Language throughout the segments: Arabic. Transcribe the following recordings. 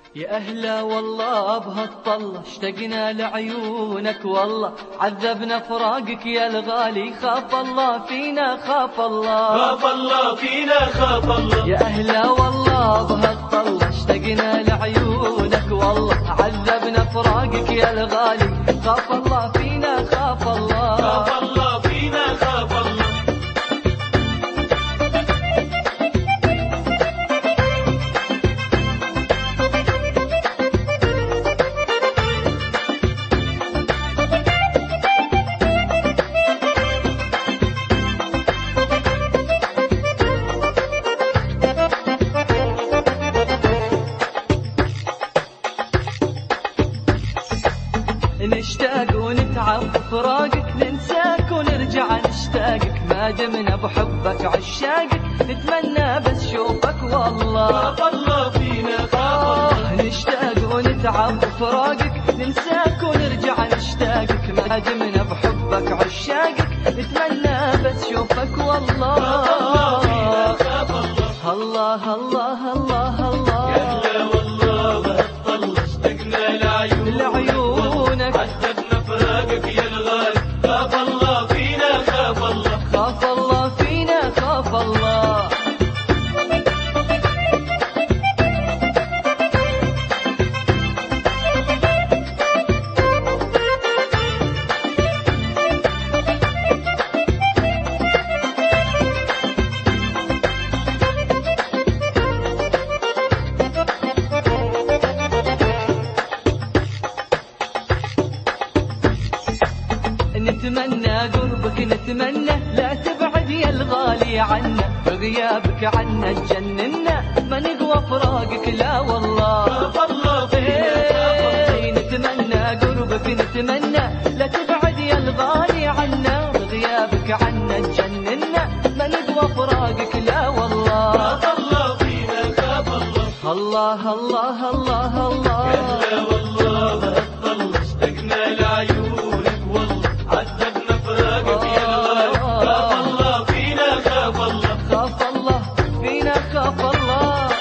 يا أهلا والله بهالطلة اشتقنا لعيونك والله عذبنا فراقك يا الغالي خاف الله فينا خاف الله خاف الله فينا خاف الله. يا أهلا والله بهالطلة اشتقنا لعيونك والله عذبنا فراقك يا الغالي خاف الله فينا خاف الله خاف الله فينا خاف الله. نشتاق ونتعب بفراقك ننساك ونرجع نشتاقك ما دمنا بحبك عشاقك نتمنى بس شوفك والله خاف الله فينا خاف الله. نشتاق ونتعب بفراقك ننساك ونرجع نشتاقك ما دمنا بحبك عشاقك نتمنى بس شوفك والله خاف الله فينا خاف الله. الله الله الله الله يا أهلا والله بهالطلة اشتقنا لعيونك عذبنا فراقك يا الغالي خاف الله فينا خاف الله. خاف الله فينا خاف الله. نتمنى قربك نتمنى لا تبعد يا الغالي عنا بغيابك عنا تجننا ما نقوى فراقك لا والله خاف الله فينا. نتمنى قربك نتمنى لا تبعد يا الغالي عنا بغيابك عنا تجننا ما نقوى فراقك لا والله خاف الله فينا خاف الله. الله الله الله الله يا أهلا والله بهالطلة اشتقنا لعيونك والله عذبنا فراقك يا الغالي خاف الله فينا خاف الله. خاف الله فينا خاف الله.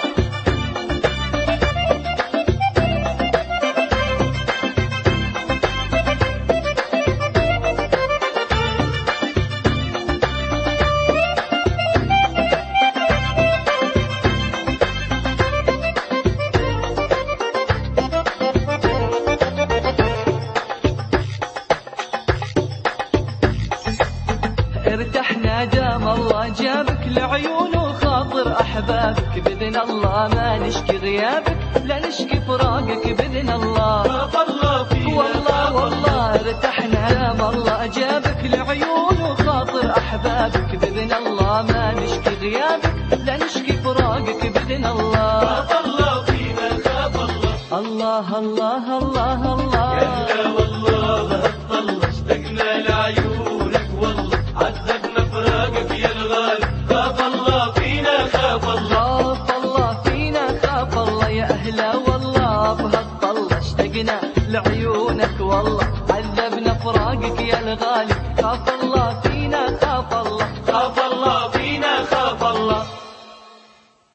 ارتحنا دام الله جابك لعيون وخاطر أحبابك بإذن الله ما نشكي غيابك لا نشكي فراقك بإذن الله خاف الله فينا والله والله ارتحنا دام الله جابك لعيون وخاطر أحبابك بإذن الله ما نشكي غيابك لا نشكي فراقك بإذن الله خاف الله فينا خاف الله. الله الله الله الله يا أهلا والله بهالطلة اشتقنا لعيونك والله عذبنا فراقك يا الغالي خاف الله فينا خاف الله. خاف الله فينا خاف الله. يا أهلا والله بهالطلة اشتقنا لعيونك والله عذبنا فراقك يا الغالي خاف